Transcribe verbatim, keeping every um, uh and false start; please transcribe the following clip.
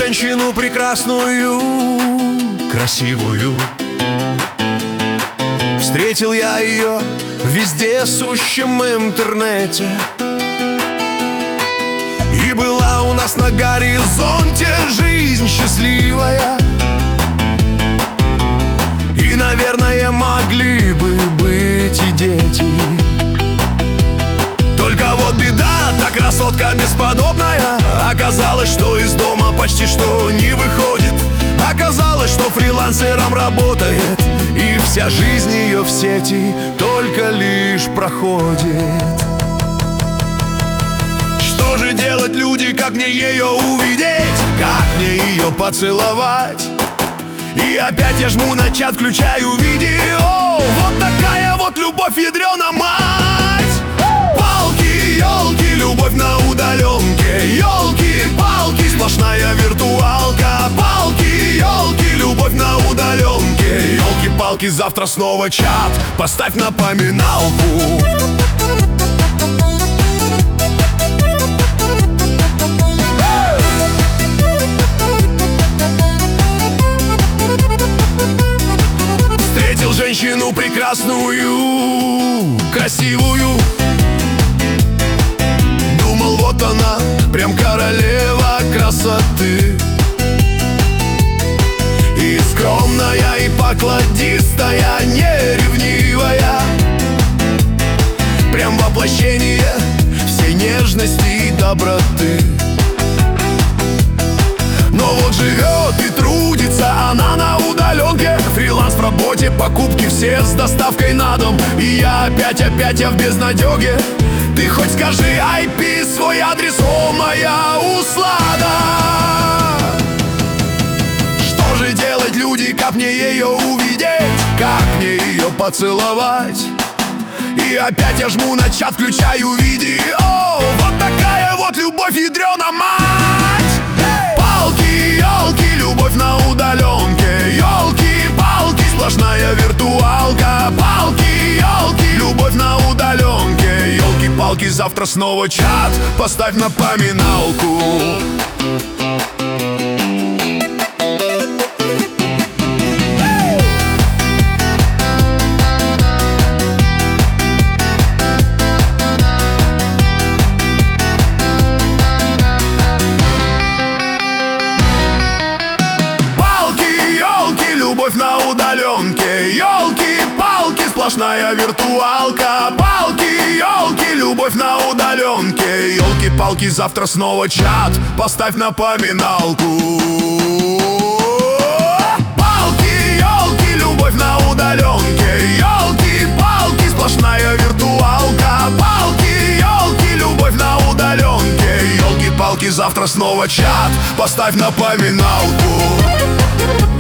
женщину прекрасную, красивую. Встретил я ее в вездесущем интернете, и была у нас на горизонте жизнь счастливая. И, наверное, могли бы быть и дети. Только вот беда, та красотка бесподобная. Оказалось, что из дома почти что не выходит. Оказалось, что фрилансером работает, и вся жизнь ее в сети только лишь проходит. Что же делать, люди, как мне ее увидеть? Как мне ее поцеловать? И опять я жму на чат, включаю видео. Вот такая вот любовь, ядрена мать. Палки, елки, любовь на удаленке. Елки-палки, сплошная виртуалка. Палки, елки, любовь на удаленке. Елки-палки, завтра снова чат, поставь напоминалку. Встретил женщину прекрасную, красивую. Думал, вот она, прям королева красоты. И скромная, и покладистая, не ревнивая. Прям воплощение всей нежности и доброты. Но вот живет и трудится она на удаленке. Фриланс в работе, покупки все с доставкой на дом. И я опять, опять я в безнадеге. Ты хоть скажи ай пи, свой адрес, о, моя услада. Что же делать, люди, как мне ее увидеть? Как мне ее поцеловать? И опять я жму на чат, включаю видео. Вот такая вот любовь, ядрена мать. Палки, елки, любовь на удаленке. Елки-палки, сплошная виртуалка. Палки, елки, любовь на удаленке. Елки-палки, завтра снова чат, поставь напоминалку. Любовь на удаленке. Елки-палки, сплошная виртуалка. Палки, елки, любовь на удаленке. Елки-палки, завтра снова чат, поставь напоминалку. Палки, елки, любовь на удаленке. Елки-палки, сплошная виртуалка. Палки, елки, любовь на удаленке. Елки-палки, завтра снова чат, поставь напоминалку.